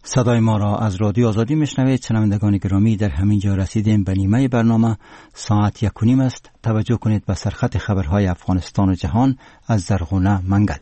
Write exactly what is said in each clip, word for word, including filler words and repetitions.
صدای ما را از رادیو آزادی میشنوید. شنوندگان گرامی، در همین جا رسیدیم به نیمه برنامه. ساعت یک و نیم است. توجه کنید به سرخط خبرهای افغانستان و جهان از زرغونه منگل.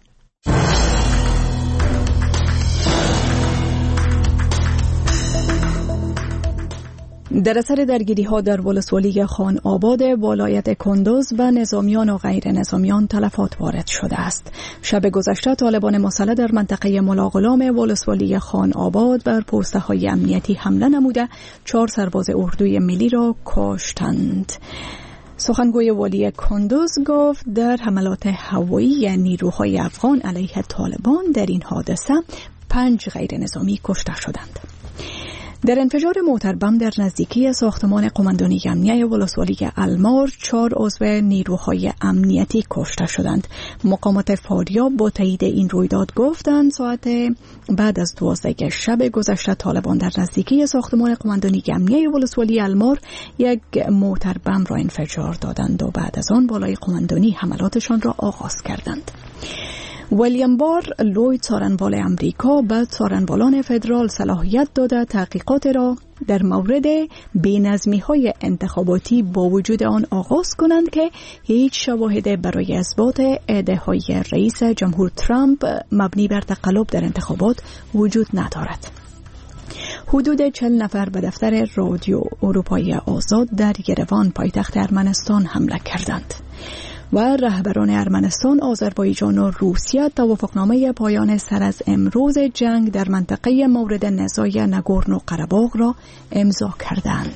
در اثر درگیری ها در ولسوالی خان آباد ولایت کندوز به نظامیان و غیر نظامیان تلفات وارد شده است. شب گذشته طالبان مسلح در منطقه ملاغلام ولسوالی خان آباد بر پوسته های امنیتی حمله نموده چهار سرباز اردوی ملی را کشتند. سخنگوی والی کندوز گفت در حملات هوایی نیروهای افغان علیه طالبان در این حادثه پنج غیر نظامی کشته شدند. در انفجار موتر بم در نزدیکی ساختمان قماندانی امنیه ولسوالی المار چهار عضو نیروهای امنیتی کشته شدند. مقامات فاریاب با تایید این رویداد گفتند ساعت بعد از دوازده شب گذشته طالبان در نزدیکی ساختمان قماندانی امنیه ولسوالی المار یک موتر بم را انفجار دادند و بعد از آن بالای قماندانی حملاتشان را آغاز کردند. ویلیام بار، لوی څارنوال امریکا به څارنوالان فدرال صلاحیت داده تحقیقات را در مورد بی‌نظمی‌های انتخاباتی با وجود آن آغاز کنند که هیچ شواهد برای اثبات ادعاهای رئیس جمهور ترامپ مبنی بر تقلب در انتخابات وجود ندارد. حدود چهل نفر به دفتر رادیو اروپایی آزاد در یروان پایتخت ارمنستان حمله کردند و رهبران ارمنستان، آذربایجان و روسیه توافقنامه پایان سر از امروز جنگ در منطقه مورد نزاع نگورنو قره‌باغ را امضا کردند.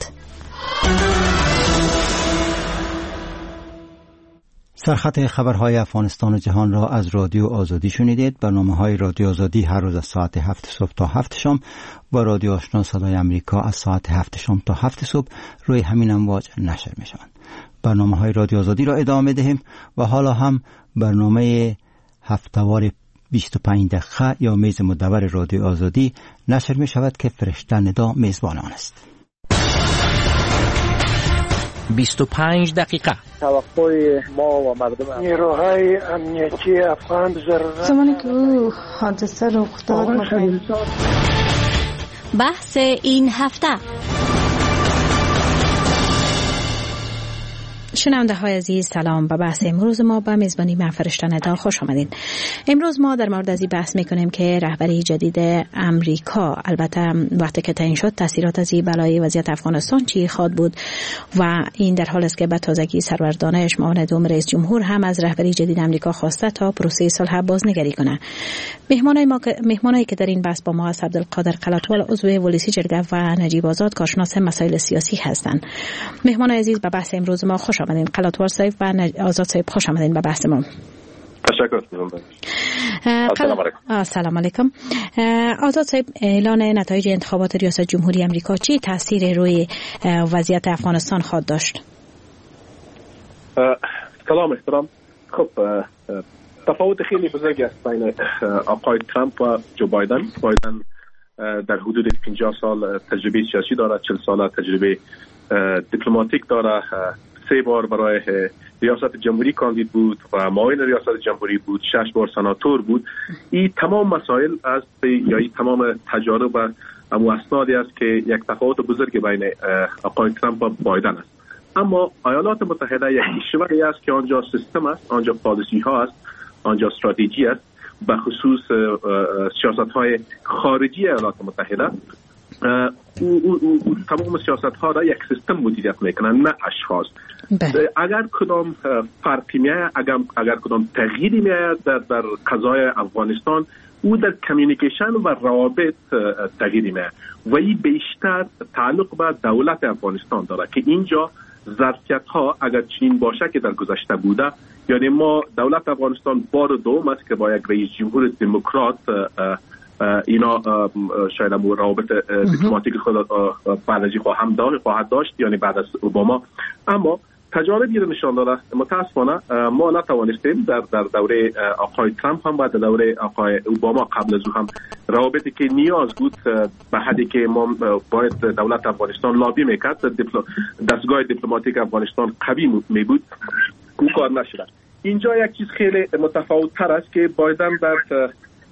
سرخط خبرهای افغانستان و جهان را از رادیو آزادی شنیدید. برنامه‌های رادیو آزادی هر روز از ساعت هفت صبح تا هفت شام و رادیو آشنا صدای امریکا از ساعت هفت شام تا هفت صبح روی همین امواج نشر می‌شوند. برنامه‌های رادیو آزادی را ادامه دهیم و حالا هم برنامه هفته‌وار بیست و پنج دقیقه یا میز مدور رادیو آزادی نشر می شود که فرشته ندا میزبان آن است. بیست و پنج دقیقه توقع ما و مردم نیروهای امنیتی افغان ضرورت زمانی که او حادثه رخ داد بحث این هفته. شنونده های عزیز سلام. به بحث امروز ما به میزبانی من فرشته ندا خوش آمدین. امروز ما در مورد از این بحث میکنیم که رهبری جدید امریکا، البته وقتی که تعیین شد تاثیرات از این بلای وضعیت افغانستان چی خواهد بود و این در حال است که به تازگی سرور دانش معاون دوم رئیس جمهور هم از رهبری جدید امریکا خواسته تا پروسه صلح بازنگری کنه. مهمانای ما مهمانایی که در این بحث با ما هست عبدالقادر قلاتوال عضو ولسی جرگه و نجیب آزاد کارشناس مسائل سیاسی هستند. مهمانای عزیز به بحث امروز ما خوش آمدین. قلاتوال صاحب و آزاد صاحب خوش آمدین به بحث ما. تشکر می‌کنم. سلام علیکم. سلام علیکم. آزاد صاحب، اعلان نتایج انتخابات ریاست جمهوری امریکا چی تاثیر روی وضعیت افغانستان خواهد داشت؟ سلام احترام. خب تفاوت خیلی بزرگی است بین آقای ترامپ و جو بایدن. بایدن در حدود پنجاه سال تجربه سیاسی دارد، چهل سال تجربه دیپلماتیک داره، سه بار برای ریاست جمهوری کاندید بود و معاون ریاست جمهوری بود، شش بار سناتور بود. این تمام مسائل است یا این تمام تجارب و اسنادی است که یک تفاوت بزرگ بین آقای ترامپ و بایدن است. اما ایالات متحده یک کشوری است که آنجا سیستم است، آنجا پالیسی ها است، آنجا استراتژی است، به خصوص سیاست های خارجی ایالات متحده. او, او, او تمام سیاست ها را یک سیستم مدیریت میکنن، نه اشخاص. اگر کدام فرقی میاد، اگر, اگر کدام تغییری میاد در, در قضای افغانستان، او در کمیونیکیشن و روابط تغییری میاد و این بیشتر تعلق به دولت افغانستان داره که اینجا ظرفیت ها اگر چین باشه که در گذشته بوده، یعنی ما دولت افغانستان بار دوم است که با یک رئیس جمهور دموکرات اینا شاید هم روابط دیپلماتیک خود بعد از خواهم داشت خواهد داشت یعنی بعد از اوباما. اما تجاربی رو نشان داده متاسفانه ما نتوانستیم در در دوره آقای ترامپ هم و در دوره آقای اوباما قبل از او هم روابطی که نیاز بود به حدی که ما باید دولت افغانستان لابی میکرد، دستگاه دیپلماتیک افغانستان قوی می بود، او کار نشد. اینجا یک چیز خیلی متفاوت تر است که بایدن در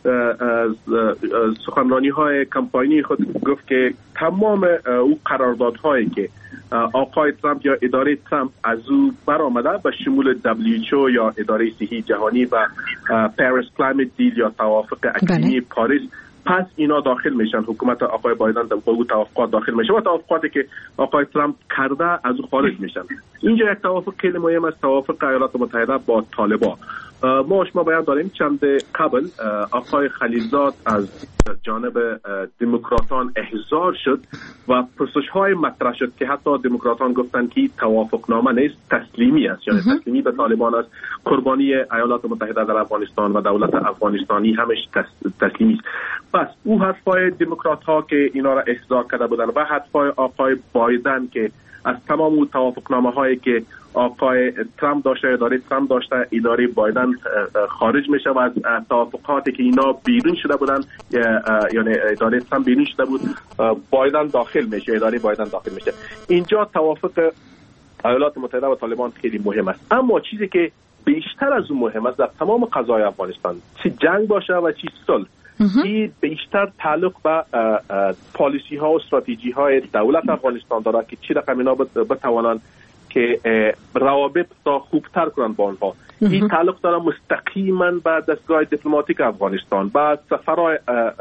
سخنرانی های کمپاینی خود گفت که تمام او قراردادهایی که آقای ترامپ یا اداره ترامپ از او برآمده به شمول دبلیو اچ او یا اداره صحی جهانی و پاریس کلایمت دیل یا توافق اقلیمی پاریس، پس اینا داخل میشن. حکومت آقای بایدن در با توافقات داخل میشه و توافقاتی که آقای ترامپ کرده از او خارج میشن. اینجا یک توافق خیلی مهم است، توافق ایالات متحده با طالبان. ما شما بیان داریم چند قبل آقای خلیلزاد از جانب دموکراتان احضار شد و پرسش های مطرح شد که حتی دموکراتان گفتند که توافق نامه نیست، تسلیمی است، یعنی تسلیمی به طالبان است. قربانی ایالات متحده در افغانستان و دولت افغانستانی همش تسلیمی است. پس او حرفای دموکرات ها که اینا را احضار کرده بودند و حرفای آقای بایدن که از تمام اون توافقنامه هایی که آقای ترامپ داشته، اداره ترامپ داشته، اداره بایدن خارج میشه و از توافقاتی که اینا بیرون شده بودن، یعنی اداره ترامپ بیرون شده بود، بایدن داخل میشه، اداره بایدن داخل میشه. اینجا توافق ایالات متحده و طالبان خیلی مهم است. اما چیزی که بیشتر از اون مهم است در تمام قضای افغانستان، چه جنگ باشه و چه صلح، این بیشتر تعلق به پالیسی ها و استراتژی های دولت افغانستان داره که چی رقم اینا بتوانند که روابط تا خوبتر کنن با آنها. این تعلق داره مستقیما به دستگاه دیپلماتیک افغانستان، به سفرهای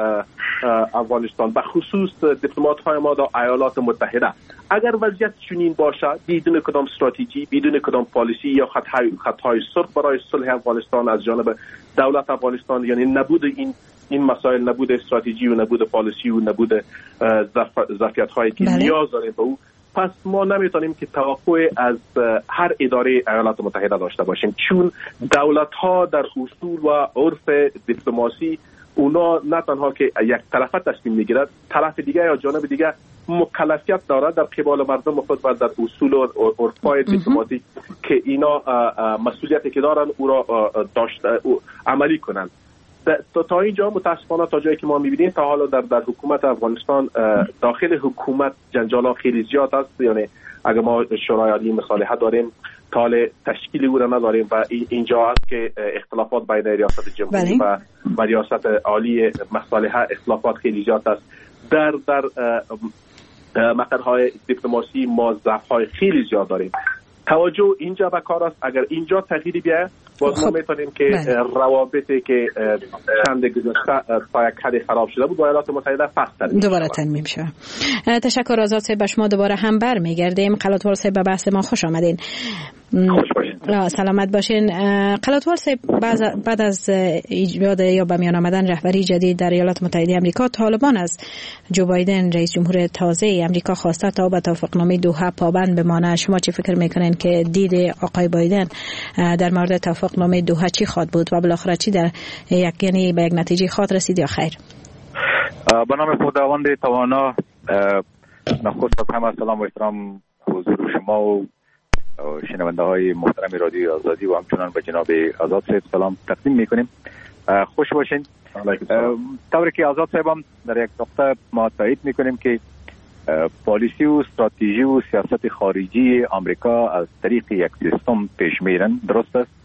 افغانستان، به خصوص دیپلمات های ما در ایالات متحده. اگر وضعیت چنین باشه، بدون کدام استراتژی، بدون کدام پالیسی یا خطهای خطهای سرخ برای صلح افغانستان از جانب دولت افغانستان، یعنی نبود این این مسائل، نبود استراتژی و نبود پالیسی و نبود ظرفیت هایی که بله. نیاز داریم به او، پس ما نمیتونیم که توقع از هر اداره ایالات متحده داشته باشیم، چون دولت ها در اصول و عرف دیپلماسی اونا نه تنها که یک طرفه تصمیم میگیرد، طرف دیگه یا جانب دیگه مکلفیت دارد در قبال مردم خود و در اصول و عرفای دیپلماسی که اینا مسئولیتی که دارن او را داشته عملی کنند. تا اینجا متاسفانه تا جایی که ما می‌بینیم تا حالا در در حکومت افغانستان داخل حکومت جنجال‌ها خیلی زیاد است. یعنی اگر ما شورای عالی مصالحه داریم، تال تشکیل او را نداریم و اینجا است که اختلافات بین ریاست جمهوری و و ریاست عالی مصالحه اختلافات خیلی زیاد است. در در مقرهای دیپلماسی ما ضعف‌های خیلی زیاد داریم. توجه اینجا به کار است. اگر اینجا تغییری بیاید، باز ما میتونیم که روابطی که چند گذشته تا یک حد خراب شده بود با ایالات متحده فست‌تر دوباره تنظیم شد. تشکر آزاد صاحب، به شما دوباره هم برمیگردیم. قلاتوال صاحب، به بحث ما خوش آمدین. خوش باشین. سلامت باشین. قلاتوال صاحب، بعد از ایجاد یا به میان آمدن رهبری جدید در ایالات متحده آمریکا، طالبان از جو بایدن رئیس جمهور تازه آمریکا خواسته تا به توافقنامه دوحه پابند بمانه. شما چی فکر میکنین که دید آقای بایدن در مورد توافقنامه دوحه چی خواد بود و بالاخره چی در یک یعنی به یک نتیجه خواد رسید یا خیر؟ به نام خداوند توانا، نخست از همه سلام و احترام حضور شما و شنونده های محترم رادیو آزادی و همچنان به جناب آزاد صاحب سلام تقدیم میکنیم. خوش باشین. طوری که آزاد صاحب هم در یک نقطه ما تایید میکنیم که پالیسی و استراتژی و سیاست خارجی آمریکا از طریق یک سیستم پیش میرن، درست است.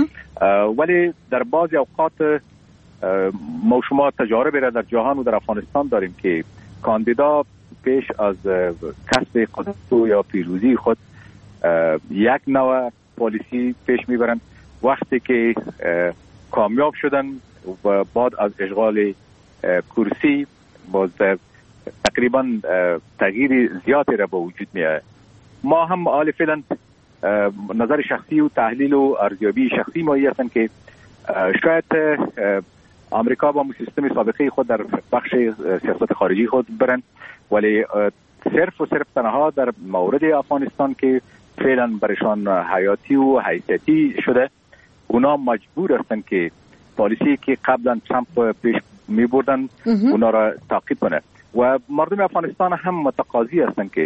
ولی در بعضی اوقات ما شما تجارب را در جهان و در افغانستان داریم که کاندیدا پیش از کسب قدرت یا پیروزی خود یک نوع پالیسی پیش میبرند. وقتی که کامیاب شدن و بعد از اشغال کرسی باز تقریبا تغییر زیادی را به وجود میاد. ما هم حال فعلا نظر شخصی و تحلیل و ارزیابی شخصی ما هستند که شاید آمریکا با سیستم سابقه خود در بخش سیاست خارجی خود برن، ولی صرف و صرف تنها در مورد افغانستان که فعلا برشان حیاتی و حیثیتی شده، اونا مجبور هستند که پالیسی که قبلا ترامپ پیش می بردن اونا را تعقیب کنه و مردم افغانستان هم متقاضی هستند که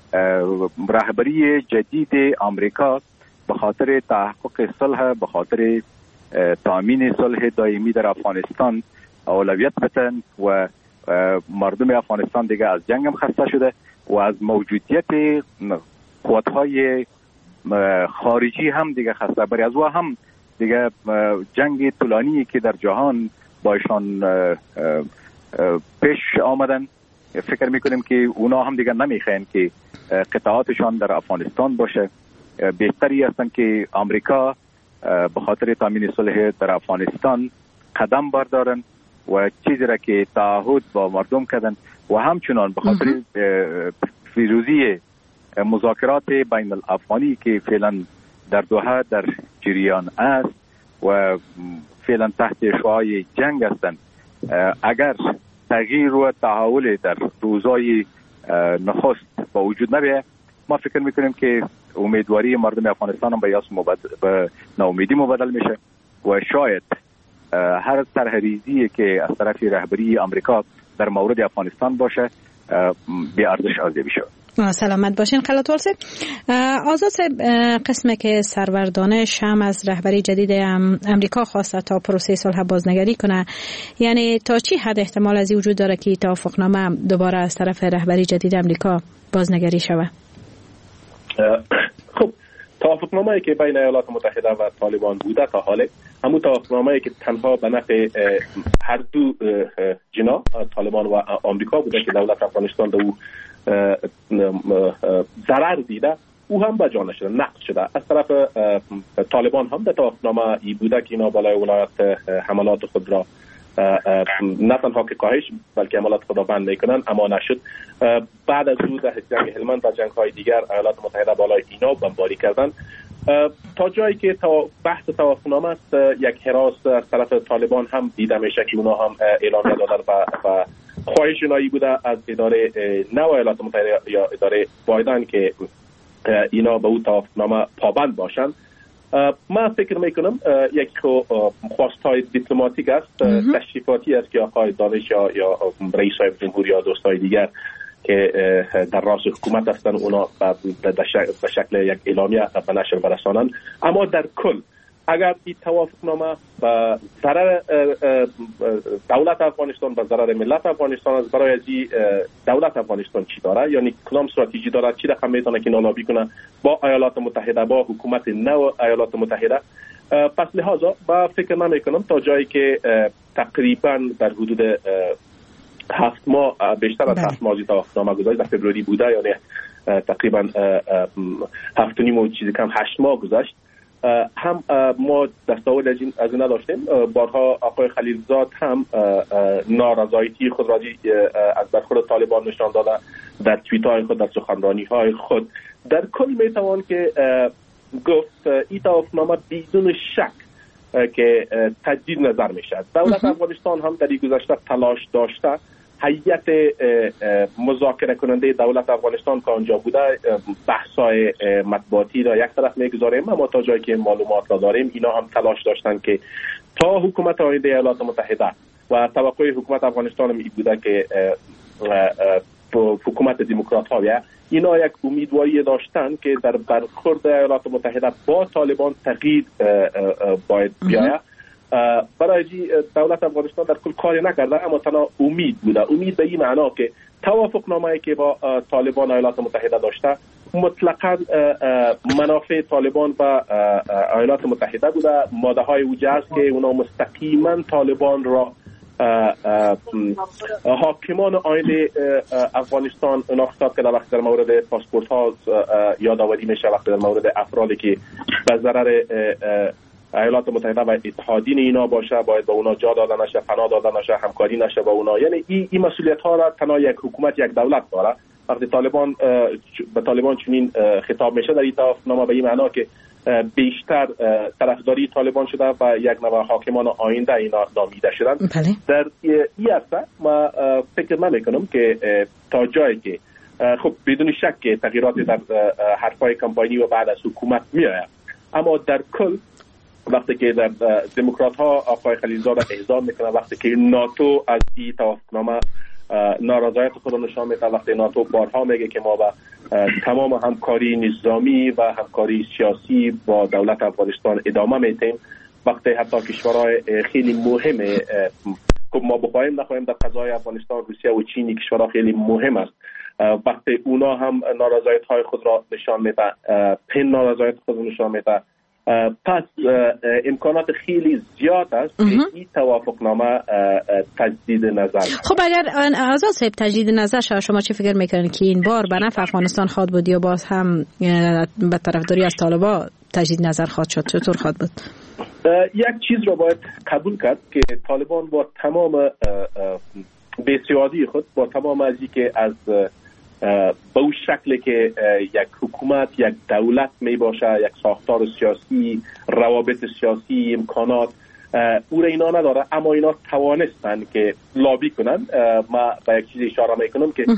رهبری جدید آمریکا به خاطر تحقق صلح، به خاطر تامین صلح دائمی در افغانستان اولویت بدن و مردم افغانستان دیگه از جنگ هم خسته شده و از موجودیت قوت‌های خارجی هم دیگه خسته. برای از او هم دیگه جنگ طولانی که در جهان با ایشان پیش آمدن. فکر میکنیم که اونا هم دیگر نمیخواین که قطعاتشان در افغانستان باشه. بهتری هستن که آمریکا به خاطر تامین صلح در افغانستان قدم بردارن و چیزی را که تعهد با مردم کردن و همچنان به خاطر فیروزی مذاکرات بین الافغانی که فعلا در دوحه در جریان است و فعلا تحت شعاع جنگ هستند، اگر تغییر و تحول در روزهای نخست با وجود نبیه، ما فکر میکنیم که امیدواری مردم افغانستان هم به یاس مبدل به ناامیدی مبدل میشه و شاید هر طرحریزی که از طرف رهبری آمریکا در مورد افغانستان باشه به ارزش ارزیابی شود. سلامت باشین خلاتوال صاحب. آزاد صاحب، قسمه که سرور دانش هم از رهبری جدید امریکا خواسته تا پروسه صلح بازنگری کنه، یعنی تا چی حد احتمال از وجود داره که توافقنامه دوباره از طرف رهبری جدید امریکا بازنگری شود؟ خب توافقنامه‌ای که بین ایالات متحده و طالبان بوده تا حالا همون توافقنامه‌ای که تنها به نفع هر دو جناح طالبان و آمریکا بوده که دولت افغانستان دو ضرر دیده، او هم به جا نشده، نقض شده. از طرف طالبان هم در توافقنامه ای بوده که اینا بالای ولایت حملات خود را نه تنها که کاهش بلکه حملات خود را بند میکنن، اما نشد. بعد از او در جنگ هلمند و جنگ های دیگر ایالات متحده بالای اینا بمباری کردن تا جایی که تا بحث توافقنامه است یک هراس از طرف طالبان هم دیده میشه که اونا هم اعلامیه دادن و خواهش اونایی بوده از اداره نو ایالات متحده یا اداره بایدن که اینا به اون توافقنامه پابند باشن. من فکر میکنم یک خواستهای دیپلماتیک است، تشریفاتی است که آقای دانش یا یا رئیس صاحب جمهوری یا دوستای دیگر که در راس حکومت هستن اونا به شکل یک اعلامیه به نشر برسانن. اما در کل اگر این توافقنامه به ضرر دولت افغانستان و ضرر ملت افغانستان است، برای از دولت افغانستان چی داره، یعنی کدام استراتژی داره، چی رقم میتونه که نالابی کنه با ایالات متحده، با حکومت نو ایالات متحده، پس لحاظا با فکر نمی کنم تا جایی که تقریبا در حدود هفت ماه بیشتر از هفت ماه توافقنامه گذشته، در فبروری بوده، یعنی تقریبا هفت و نیم و چیزی کم هشت ماه گذشت، هم ما دستاورد از این نداشتیم. بارها آقای خلیلزاد هم نارضایتی خود را از برخورد طالبان نشان داده در توییت های خود، در سخنرانی های خود. در کل میتوان که گفت این توافقنامه بدون شک که تجدید نظر میشه. دولت افغانستان هم در این گذشته تلاش داشته هیئت مذاکره کننده دولت افغانستان که آنجا بوده بحث‌های مطبوعاتی را یک طرف میگذاریم، اما تا جایی که معلومات را داریم اینا هم تلاش داشتن که تا حکومت آینده ایالات متحده و توقع حکومت افغانستان هم این بوده که حکومت دموکرات ها بیه، اینا یک امیدواری داشتن که در برخورد ایالات متحده با طالبان تغییر باید بیاید. برای دولت افغانستان در کل کاری نکرده، اما تنها امید بوده. امید به این معنا که توافقنامه‌ای که با طالبان ایالات متحده داشته مطلقاً منافع طالبان و ایالات متحده بوده. ماده های اوجه است که اونا مستقیما طالبان را حاکمان آینده افغانستان ناخدار کرده. وقتی در مورد پاسپورت ها یادآوری میشه، وقتی در مورد افرادی که به ضرر ایالات متحده و اتحادین اینا باشه باید با اونا جا داده نشه، پناه داده نشه، همکاری نشه با اونا. یعنی این ای مسئولیت ها را تنها یک حکومت، یک دولت داره. وقتی طالبان به طالبان چنین خطاب میشه در این توافقنامه به این معنا که بیشتر طرفداری طالبان شده و یک نوع حاکمان آینده اینا نامیده شدن. در این عرصه ما فکر نمی‌کنم که تا جایی که خب بدون شک که تغییرات در حرفای کمپانی و بعد از حکومت میآید، اما در کل وقتی که در دموکرات ها آقای خلیلزاد اعزام میکنه، وقتی که ناتو از این توافقنامه نارضایت خود را نشان میده، وقتی ناتو بارها میگه که ما با تمام همکاری نظامی و همکاری سیاسی با دولت افغانستان ادامه میدیم، وقتی حتی کشورهای خیلی مهمه که ما بخوایم نخواهیم در قضای افغانستان، روسیه و چین کشورها خیلی مهم است، وقتی اونا هم نارضایت های خود را نشان میده، پن نارضایت خود را نشان میده، پس امکانات خیلی زیاد است که این توافقنامه تجدید نظر. خب اگر آزاد صاحب تجدید نظر شد، شما چه فکر میکنید که این بار به نفع افغانستان خواهد بود یا باز هم به طرفداری از طالبان تجدید نظر خواهد شد؟ چطور خواهد بود؟ یک چیز را باید قبول کرد که طالبان با تمام بی‌سوادی خود، با تمام از که از به اون شکلی که یک حکومت، یک دولت می باشه، یک ساختار سیاسی، روابط سیاسی، امکانات، او را اینا نداره، اما اینا توانستن که لابی کنن. ما به یک چیز اشاره میکنم که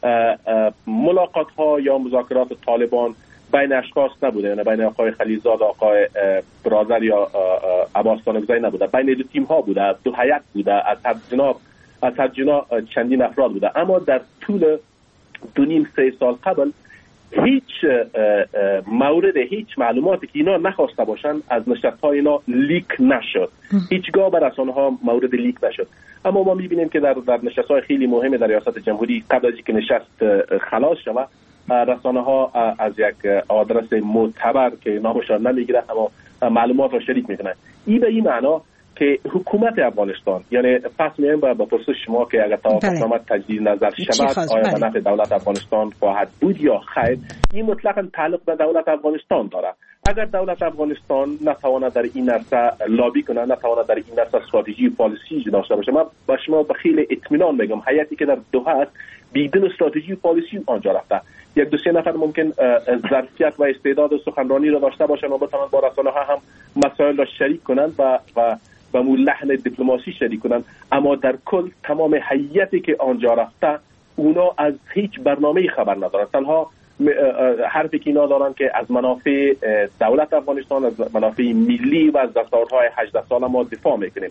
ملاقات ها یا مذاکرات طالبان بین اشخاص نبوده، یعنی بین آقای خلیلزاد و آقای برادر یا عباس طانکزی نبوده، بین دو تیم ها بوده، دو هیئت بوده، از هر جناب از هر جنا چندین افراد بوده. اما در طول دو نیم سه سال قبل هیچ مورد، هیچ معلوماتی که اینا نخواسته باشن از نشست‌های اینا لیک نشد، هیچگاه بر رسانه ها مورد لیک نشد. اما ما می‌بینیم که در در نشست‌های خیلی مهم در ریاست جمهوری قبل از اینکه نشست خلاص شود، رسانه ها از یک آدرس معتبر که نامشان نمیگیره اما معلومات را شریک میکنن. این به این معنا که حکومت افغانستان، یعنی پس میایم با پرسش شما که اگر توافقنامه تجدید نظر شود آیا به نفع دولت افغانستان خواهد بود یا خیر، این مطلقاً تعلق به دولت افغانستان دارد. اگر دولت افغانستان نتواند در این عرصه لابی کنه، نتواند در این عرصه استراتژی پالیسی داشته باشه، من با شما به خیلی اطمینان میگم هیئتی که در دوحه است بیدون استراتژی پالیسی آنجا رفته. یک دو سه نفر ممکن ظرفیت و استعداد سخنرانی را داشته باشند و بتوانند با رسانه ها هم مسائل را شریک کنند و و به مو لحن دیپلماسی شریک کنند، اما در کل تمام هیئتی که آنجا رفته اونا از هیچ برنامه‌ای خبر ندارند. تنها حرفی که اینا دارن که از منافع دولت افغانستان، از منافع ملی و از دستاوردهای هجده ساله ما دفاع میکنیم.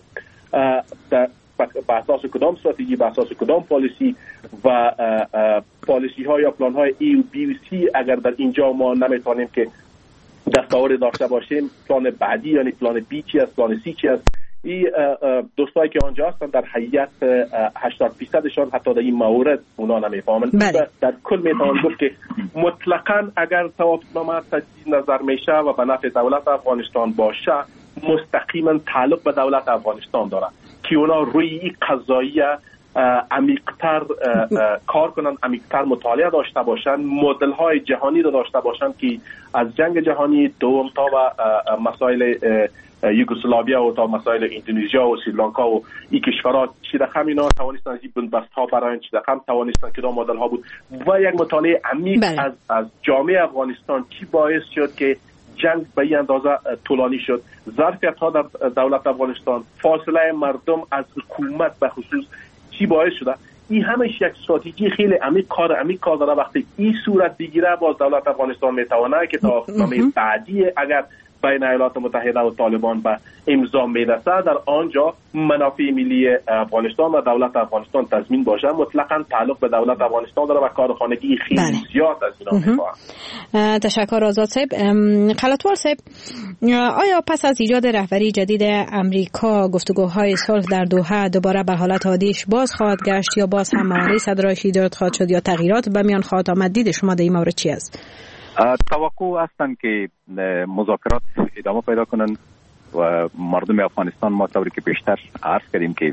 به اساس کدام استراتژی، به اساس کدام پالیسی و پالیسی ها یا پلان های ای و بی و سی اگر در اینجا ما نمیتونیم که دستاورد داشته باشیم، پلان بعدی یعنی پلان بی چی است، پلان سی چی است. این دوستایی که آنجا هستن در هیئت هشتاد درصدشان حتی در این مورد اونا نمیفهمن. در کل میتوان گفت که مطلقاً اگر توافقنامه تجدید نظر میشه و به نفع دولت افغانستان باشه، مستقیما تعلق به دولت افغانستان داره که اونا روی این قضایی عمیق‌تر کار کنن، عمیق‌تر مطالعه داشته باشن، مدل های جهانی رو داشته باشن که از جنگ جهانی دوم تا و مسائل یوگسلاویا و تا مسائل اندونزیا و سریلانکا و این کشورها چی رقم اینا توانستن از این بنبست ها برای چی رقم توانستن که دو مدل ها بود و یک مطالعه عمیق از از جامعه افغانستان چی باعث شد که جنگ به این اندازه طولانی شد، ظرفیت ها در دولت افغانستان، فاصله مردم از حکومت به خصوص چی باعث شده. این همش یک استراتژی خیلی عمیق کار عمیق کار داره. وقتی این صورت بگیره باز دولت افغانستان میتونه که توافقنامه بعدی اگر بین ایالات متحده و طالبان به امضا میرسه در آنجا منافع ملی افغانستان و دولت افغانستان تضمین باشه. مطلقاً تعلق به دولت افغانستان داره و کارخانگی خیلی بله. زیاد از اینا میخواه. تشکر آزاد صاحب. خلطوار صاحب، آیا پس از ایجاد رهبری جدید امریکا گفتگوهای صلح در دوحه دوباره به حالت عادیش باز خواهد گشت یا باز هم معامله صدرایشی ایجاد خواهد شد یا تغییرات به میان خواهد آمد؟ دید شما در این مورد چی است؟ توقع هستند که مذاکرات ادامه پیدا کنند و مردم افغانستان ما طوری که بیشتر عرض کردیم که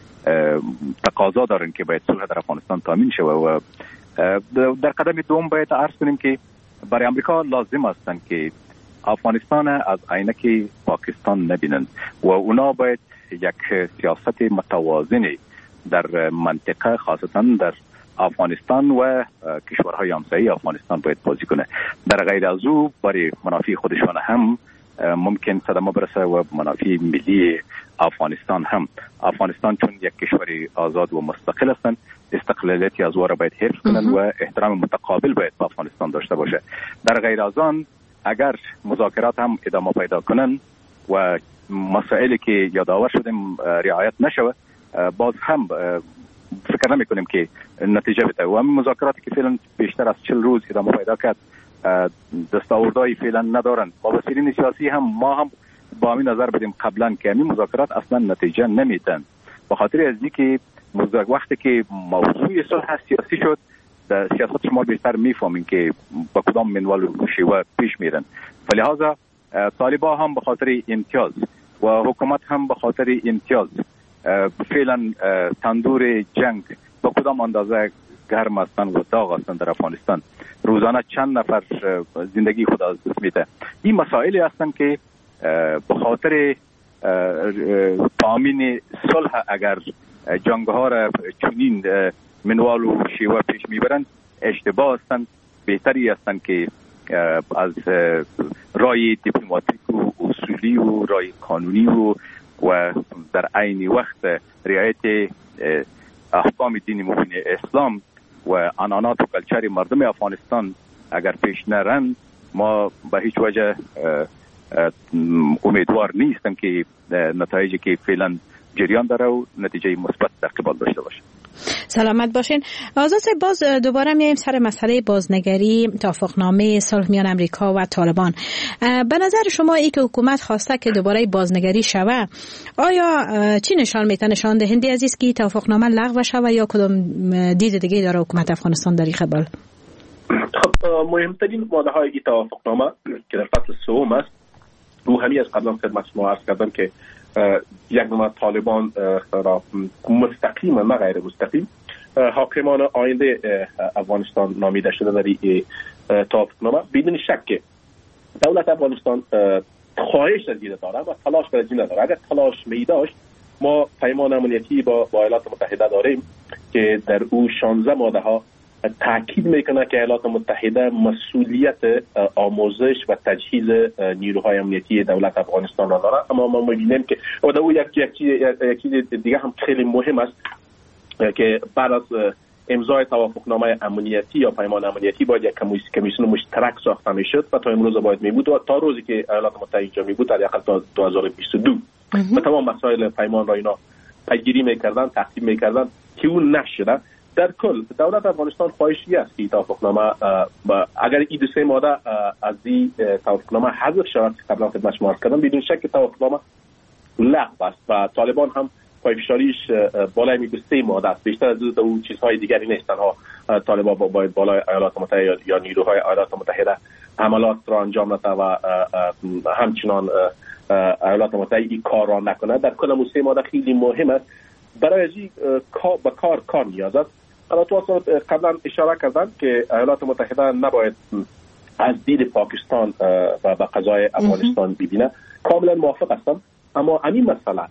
تقاضا دارن که باید صلح در افغانستان تامین شود و در قدم دوم باید عرض کنیم که برای امریکا لازم هستند که افغانستان از عینک پاکستان نبینند و اونا باید یک سیاست متوازنی در منطقه خاصتا در افغانستان و کشورهای همسایه افغانستان باید بازی کنه. در غیر از او برای منافع خودشان هم ممکن صدمه برسه و منافع ملی افغانستان هم. افغانستان چون یک کشوری آزاد و مستقل هستند، استقلالیتی از او را باید حفظ کنند و احترام متقابل باید با افغانستان داشته باشه. در غیر از آن اگر مذاکرات هم ادامه پیدا کنند و مسائلی که یادآور شدیم رعایت نشود، باز هم فکر نمی کنیم که نتیجه بده و همین مذاکراتی که فعلا بیشتر از چهل روز ادامه پیدا کرد دستاوردهای فعلا ندارن. مبصرین سیاسی هم ما هم با همین نظر بدیم قبلا که همین مذاکرات اصلا نتیجه نمیدن، به خاطر از اینکه وقتی که موضوع صلح سیاسی شد در سیاست شما بیشتر میفهمین که با کدام منوال و شیوه پیش میرن. فلهذا طالبان هم به خاطر امتیاز و حکومت هم به خاطر امتیاز فعلا تندور جنگ به کدام اندازه گرم هستند و داغ هستند در افغانستان. روزانه چند نفر زندگی خود از دست میده. این مسائلی هستند که به خاطر تامین صلح اگر جنگ ها را چنین منوال و شیوه پیش میبرند اشتباه هستند. بهتری هستند که از رای دیپلماتیک و اصولی و رای قانونی و و در عین وقت رعایت احکام دین مبین اسلام و عنعنات و کلچر مردم افغانستان اگر پیش نرند، ما به هیچ وجه امیدوار نیستم که نتایجی که فعلا جریان داره و نتیجه مثبت در قبال داشته باشه. سلامت باشین. آزاد صاحب، باز دوباره میایم سر مسئله بازنگری توافقنامه صلح میان امریکا و طالبان. به نظر شما ای که حکومت خواسته که دوباره بازنگری شوه، آیا چی نشان میده؟ نشان دهنده از است که توافقنامه لغو شوه یا کدام دید دیگه داره حکومت افغانستان در این قبال؟ خب مهمترین ماده های این توافقنامه که در فصل سوم است، رو همی از قبلا خدمت شما عرض کردم که یک نوع طالبان را مستقیم و غیر مستقیم حاکمان آینده افغانستان نامیده شده در این توافقنامه. بدون شک دولت افغانستان خواهش از این داره و تلاش برای این داره. اگر تلاش می داشت، ما پیمان امنیتی با ایالات متحده داریم که در او شانزده ماده ها تاکید میکنه که ایالات متحده مسئولیت آموزش و تجهیز نیروهای امنیتی دولت افغانستان را داره. اما ما می‌بینیم که و در او یک چیز دیگه هم خیلی مهم است که بعد از امضای توافقنامه امنیتی یا پیمان امنیتی باید یک کمیسیون مشترک ساخته میشد و تا امروز باید میبود و تا روزی که ایالات متحده اینجا میبود در حداقل تا دو هزار و بیست و دو و تمام مسائل پیمان را اینا پیگیری میکردن، تقسیم میکردن که اون نشده. در کل دولت افغانستان خواهشی است که توافقنامه اگر این دو سه ماده از این توافقنامه حذف شود که قبلا خدمت شما عرض کردم، بدون شک توافقنامه لغو است و طالبان هم پایفشاریش بالای می سه ماده است. بیشتر از دو چیزهای دیگری نیست. تنها طالبان با باید بالای ایالات متحده یا نیروهای ایالات متحده حملات را انجام نده و همچنان ایالات متحده این کار را نکنه. در کل سه ماده خیلی مهم است. برای ازی با کار کار نیاز است. البته قبلا اشاره کردن که ایالات متحده نباید از دید پاکستان و به قضای افغانستان ببینه. کاملا موافق هستم، اما همین مسئله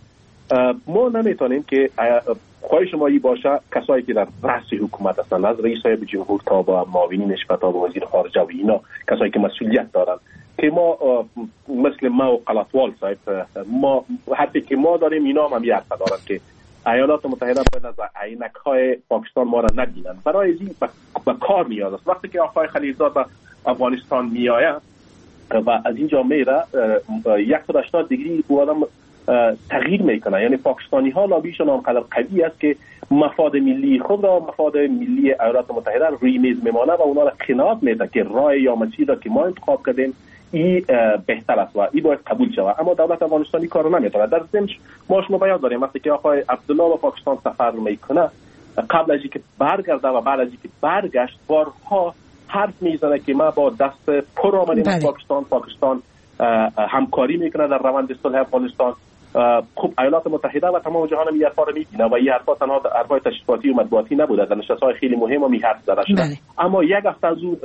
ما نمیتونیم که خواهش ما ای باشه کسایی که در رأس حکومت هستند، از رئیس صاحب جمهور تا با معاونینش و تا با وزیر خارجه و اینا کسایی که مسئولیت دارن، که ما مثل ما و قلاتوال صاحب ما حتی که ما داریم اینا هم یاد دارن که ایالات متحده باید از عینک‌های پاکستان ما را نبینند. برای این به کار نیاز است. وقتی که آقای خلیلزاد به افغانستان میآید و از اینجا میره صد و هشتاد دیگری او آدم تغییر میکنه. یعنی پاکستانی ها لابیشون آنقدر قوی است که مفاد ملی خود را، مفاد ملی ایالات متحده روی میز میمانه و اونا را قناعت میده که راه یا مسیر که ما انتخاب کردیم این بهتر است و این باید قبول شود. اما دولت افغانستانی کارو نمیتونه. در ضمن ما شما بیان داریم وقتی که آقای عبدالله به پاکستان سفر میکنه، قبل از اینکه برگرده و بعد از اینکه برگشت بارها حرف میزنه که ما با دست پر آمدیم از پاکستان پاکستان همکاری میکنه در روند صلح افغانستان. خب ایالات متحده و تمام جهان این حرفا رو میبینه و این حرفا تنها حرفای تشریفاتی و مطبوعاتی نبوده، در نشست‌های خیلی مهم و می حرف زده شده. اما یک هفته از اون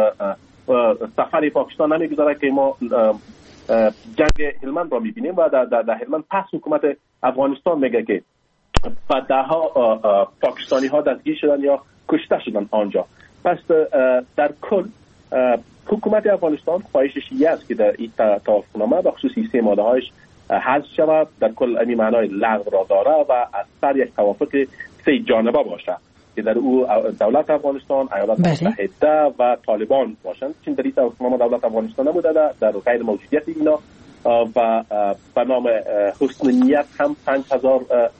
سفر پاکستان نمیگذاره که ما جنگ هلمند را میبینیم و در, در, در هلمند پس حکومت افغانستان میگه که بعدها پاکستانی ها دستگیر شدن یا کشته شدن آنجا. پس در کل حکومت افغانستان خواهشش این است که در این توافقنامه به خصوص سه ماده هایش حذف شود. در کل این معنای لغو را داره و از سر یک توافق سه جانبه باشه که در او دولت افغانستان، ایالات متحده و طالبان باشند. چون در این توافقنامه دولت افغانستان نبوده، در غیر موجودیت اینا و به نام حسن نیت هم پنج هزار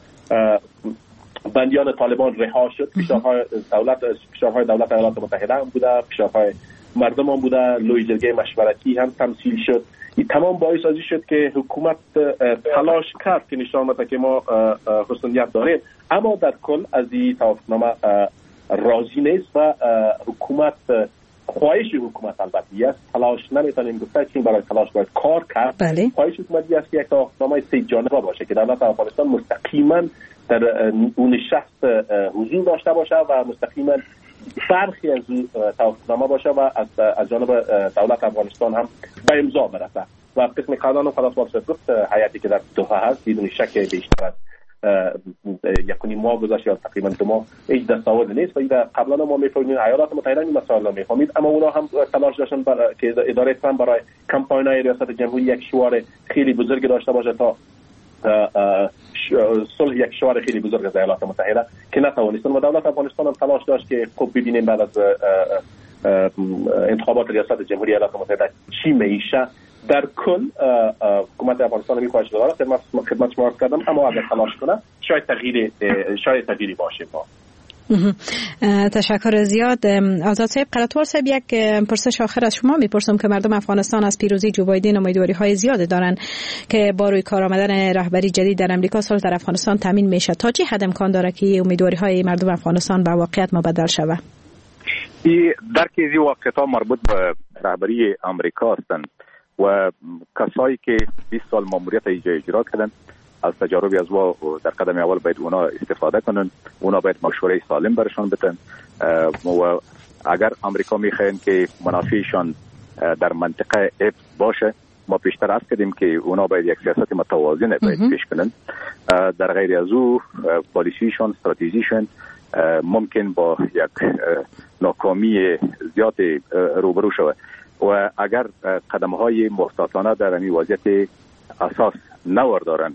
بندیان طالبان رها شد. فشارهای دولت فشارهای دولت ایالات متحده هم بوده، فشارهای مردم هم بوده، لوی جرگه مشورتی هم تمثیل شد. این تمام باعث ازی شد که حکومت تلاش کرد که نشان بده که ما حسن نیت داریم، اما در کل از این توافقنامه راضی نیست و حکومت خواهش حکومت البته است، تلاش نمیتونیم گفت چین برای تلاش باید کار کرد. بله. خواهش حکومتی است که یک راهنمای سه جانبه باشه که دولت افغانستان مستقیما در اون شخص حضور داشته باشه و مستقیما برخی از توافقنامه باشه و از از جانب دولت افغانستان هم به امضا برسه و قسم قانون خلاص واسه گفت هیئتی که در دوحه هست بدون شک بیشتر از یکونی ماه گذشته یا تقریبا دو ماه هیچ دستاورد نیست و ایده قبلا ما میفهمیم ایالات متحده این مسائل رو میفهمید، اما اونا هم تلاش داشتن برای که اداره ترامپ برای کمپاین‌های ریاست جمهوری یک شعار خیلی بزرگ داشته باشه تا صلح یک شعار خیلی بزرگ از ایالات متحده که نتوانستن و دولت افغانستان هم تلاش داشت که خب ببینیم بعد از انتخابات ریاست جمهوری ایالات متحده چی میشه. در کل حکومت افغانستان می خواهش داره خدمت خدمت شما عرض کردم، اما اگر تلاش کنه شاید تغییر شاید تغییری باشه. با تشکر زیاد. آزاد صاحب، قراتوار صاحب، یک پرسش آخر از شما میپرسم که مردم افغانستان از پیروزی جو بایدن امیدواری های زیاد دارن که با روی کار آمدن رهبری جدید در امریکا صلح در افغانستان تامین میشه. تا چه حد امکان داره که امیدواری های مردم افغانستان به واقعیت مبدل شود؟ این درک از واقعیت مربوط به رهبری امریکا هستند و کسایی که بیست سال ماموریت اجرا کردن از تجاربی از وا در قدم اول باید اونا استفاده کنن، اونا باید مشوره سالم برشان بدن و اگر امریکا میخواین که منافعشان در منطقه اف باشه، ما پیشتر عرض کردیم که اونا باید یک سیاست متوازن باید پیش کنن. در غیر از او پالیسیشان، استراتژیشان ممکن با یک ناکامی زیاد روبرو شود و اگر قدم‌های محتاطانه در این وضعیت اساس نوردارن،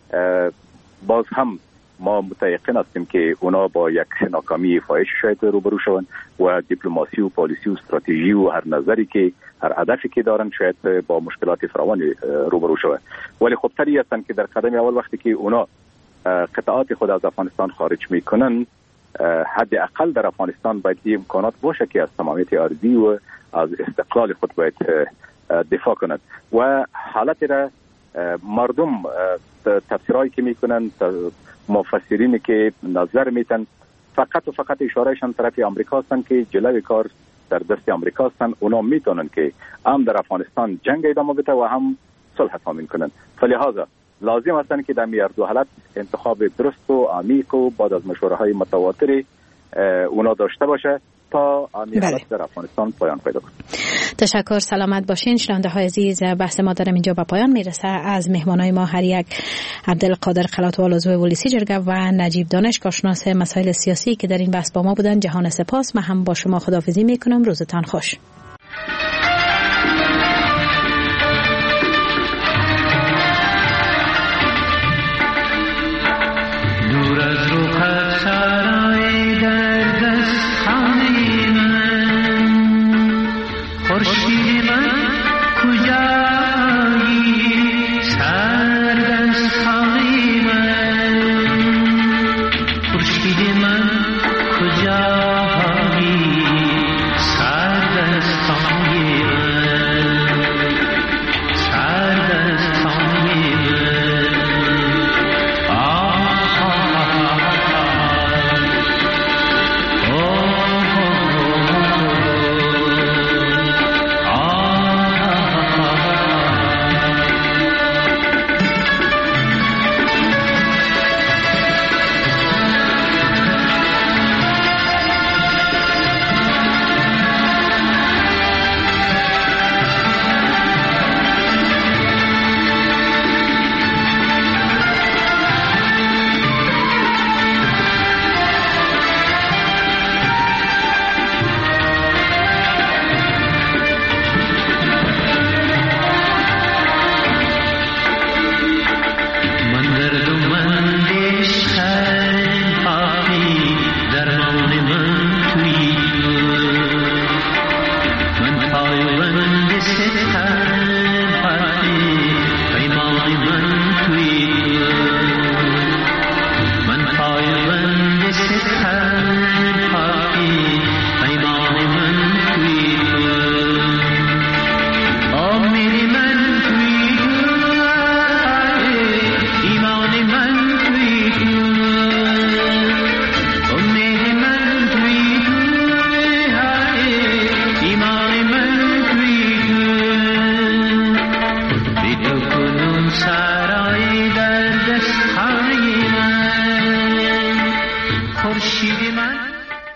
باز هم ما متيقن هستیم که اونا با یک ناکامی فاحش شاید روبرو شوند و دیپلماسی و پالیسی و استراتژی و هر نظری که هر هدفی که دارن شاید با مشکلات فراوانی روبرو شوند. ولی خب طبیعی هستند که در قدم اول وقتی که اونا قطعات خود از افغانستان خارج میکنن، حداقل در افغانستان باید امکانات باشه که از تمامیت ارضی و از استقلال خود باید دفاع کنند و حالت را مردم تفسیرهایی که میکنن، مفسرینی که نظر میتن، فقط و فقط اشارهشان طرف امریکا هستند که جلوی کار در دست امریکا هستند. اونا میتونن که هم در افغانستان جنگ ادامه بده و هم صلح تامین کنن. فلهذا لازم هستند که در این دو حالت انتخاب درست و عمیق و بعد از مشوره های متواتر اونا داشته باشه تا این حالت در افغانستان پایان پیدا کنه. تشکر، سلامت باشین. شنونده های عزیز، بحث ما در اینجا به پایان میرسه. از مهمانای ما هر یک عبدالقادر قلاتوال عضو ولیسی جرگه و نجیب دانش کارشناس مسائل سیاسی که در این بحث با ما بودن جهان سپاس. من هم با شما خداحافظی میکنم. روزتان خوش.